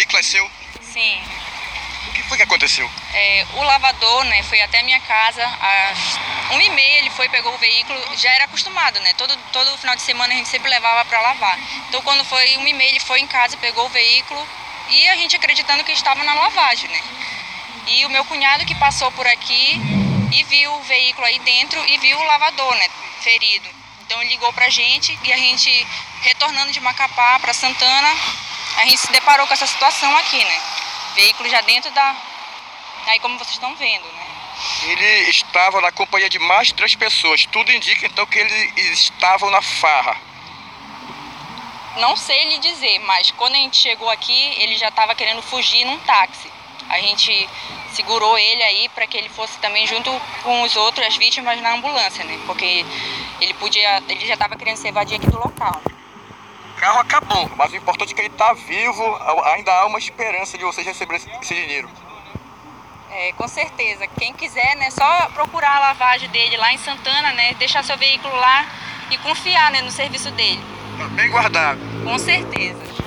veículo é seu? Sim. O que foi que aconteceu? O lavador, né, foi até a minha casa, às 1h30 ele foi, pegou o veículo, já era acostumado, né, todo final de semana a gente sempre levava para lavar. Então quando foi 1h30 ele foi em casa, pegou o veículo e a gente acreditando que estava na lavagem, né. E o meu cunhado que passou por aqui e viu o veículo aí dentro e viu o lavador, né, ferido. Então ele ligou pra gente e a gente, retornando de Macapá para Santana, a gente se deparou com essa situação aqui, né. Veículo já dentro aí como vocês estão vendo, né. Ele estava na companhia de mais de 3 pessoas. Tudo indica então que eles estavam na farra. Não sei lhe dizer, mas quando a gente chegou aqui, ele já estava querendo fugir num táxi. A gente segurou ele aí para que ele fosse também junto com os outros, as vítimas, na ambulância, né? Porque ele já estava querendo se evadir aqui do local. O carro acabou, mas o importante é que ele está vivo, ainda há uma esperança de vocês receberem esse dinheiro. Com certeza. Quem quiser, né, só procurar a lavagem dele lá em Santana, né, deixar seu veículo lá e confiar, né, no serviço dele. Tá bem guardado. Com certeza.